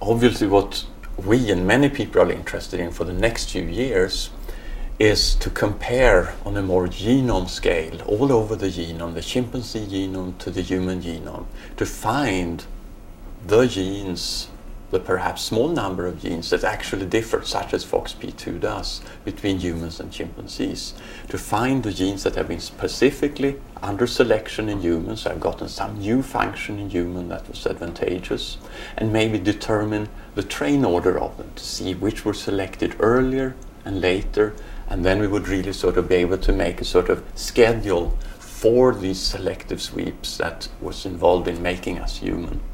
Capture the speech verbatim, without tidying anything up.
obviously what we and many people are interested in for the next few years is to compare on a more genome scale, all over the genome, the chimpanzee genome to the human genome, to find the genes, the perhaps small number of genes that actually differ, such as F O X P two does, between humans and chimpanzees, to find the genes that have been specifically under selection in humans, have gotten some new function in human that was advantageous, and maybe determine the train order of them to see which were selected earlier and later, and then we would really sort of be able to make a sort of schedule for these selective sweeps that was involved in making us human.